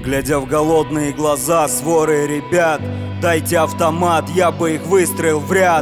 Глядя в голодные глаза своры ребят, дайте автомат, я бы их выстроил в ряд.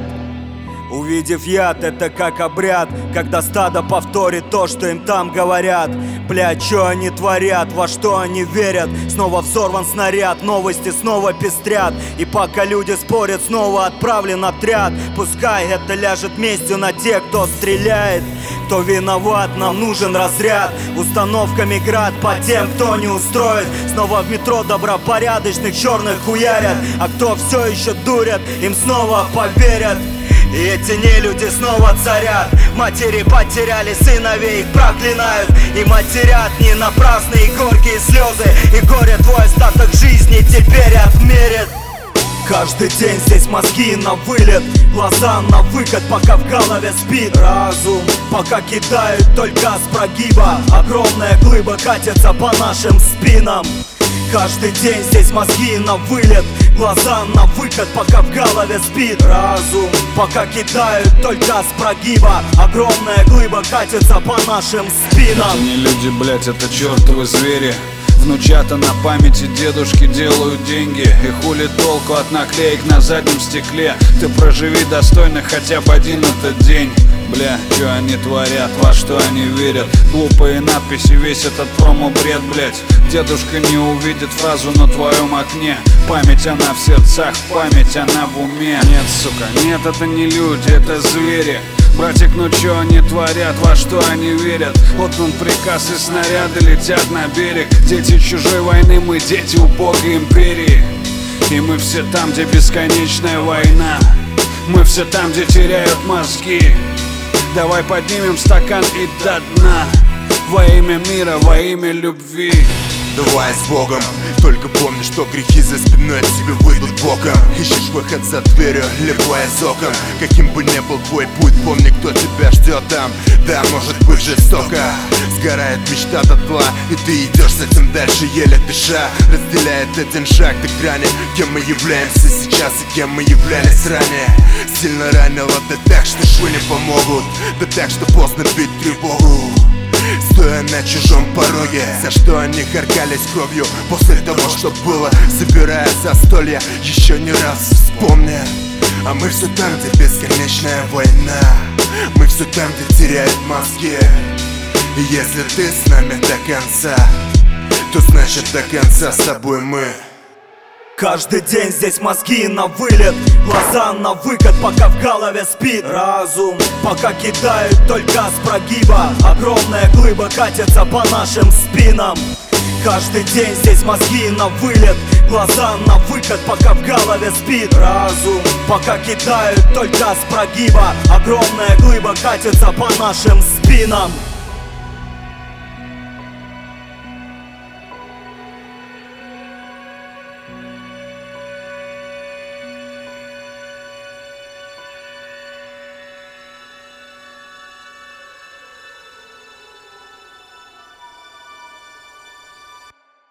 Увидев яд, это как обряд, когда стадо повторит то, что им там говорят. Бля, чё они творят, во что они верят? Снова взорван снаряд, новости снова пестрят. И пока люди спорят, снова отправлен отряд. Пускай это ляжет местью на тех, кто стреляет. Кто виноват, нам нужен разряд. Установками град по тем, кто не устроит. Снова в метро добропорядочных черных хуярят. А кто все еще дурят, им снова поверят. И эти нелюди снова царят. Матери потеряли сыновей, их проклинают. И матерят не напрасные горькие слезы. И горе твой остаток жизни теперь отмерят. Каждый день здесь мозги на вылет, глаза на выкат, пока в голове спит разум. Пока кидают только с прогиба, огромная глыба катится по нашим спинам. Каждый день здесь мозги на вылет, глаза на выкат, пока в голове спит разум. Пока кидают только с прогиба, огромная глыба катится по нашим спинам. Это не люди, блять, это чертовы звери. Внучата на памяти дедушки делают деньги. И хули толку от наклеек на заднем стекле? Ты проживи достойно хотя бы один этот день. Бля, чё они творят, во что они верят? Глупые надписи, весь этот промо-бред, блять. Дедушка не увидит фразу на твоем окне. Память она в сердцах, память она в уме. Нет, сука, нет, это не люди, это звери. Братик, ну чё они творят, во что они верят? Отдан приказ и снаряды летят на берег. Дети чужой войны, мы дети убогой империи. И мы все там, где бесконечная война. Мы все там, где теряют мозги. Давай поднимем стакан и до дна. Во имя мира, во имя любви. Давай с Богом, только помни, что грехи за спиной тебе выйдут боком. Ищешь выход за дверью, либо из окон. Каким бы ни был твой путь, помни, кто тебя ждет там. Да, может быть жестоко, сгорает мечта дотла, и ты идешь с этим дальше, еле дыша. Разделяет один шаг до грани, кем мы являемся сейчас и кем мы являлись ранее. Сильно ранило, да так, что швы не помогут, да так, что поздно бить тревогу. Стоя на чужом пороге, за что они харкались кровью после того, что было, собирая застолья, еще не раз вспомни. А мы все там, где бесконечная война. Мы все там, где теряют мозги. И если ты с нами до конца, то значит до конца с тобой мы. Каждый день здесь мозги на вылет, глаза на выкат, пока в голове спит разум. Пока кидают только с прогиба, огромная глыба катится по нашим спинам. Каждый день здесь мозги на вылет, глаза на выкат, пока в голове спит разум. Пока кидают только с прогиба, огромная глыба катится по нашим спинам.